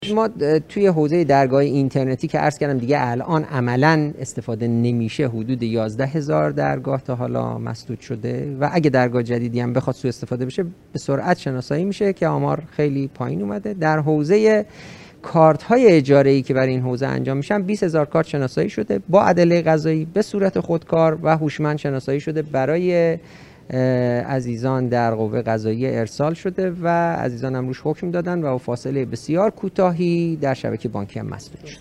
ما توی حوزه درگاه اینترنتی که عرض کردم دیگه الان عملاً استفاده نمیشه، حدود 11,000 درگاه تا حالا مسدود شده و اگه درگاه جدیدی هم بخواد سوء استفاده بشه به سرعت شناسایی میشه که آمار خیلی پایین اومده. در حوزه کارت های اجاره‌ای که برای این حوزه انجام میشن 20,000 کارت شناسایی شده با ادله قضایی به صورت خودکار و هوشمند شناسایی شده، برای عزیزان در قوه قضاییه ارسال شده و عزیزان هم روش حکم دادن و با فاصله بسیار کوتاهی در شبکه بانکی هم مسدود شد.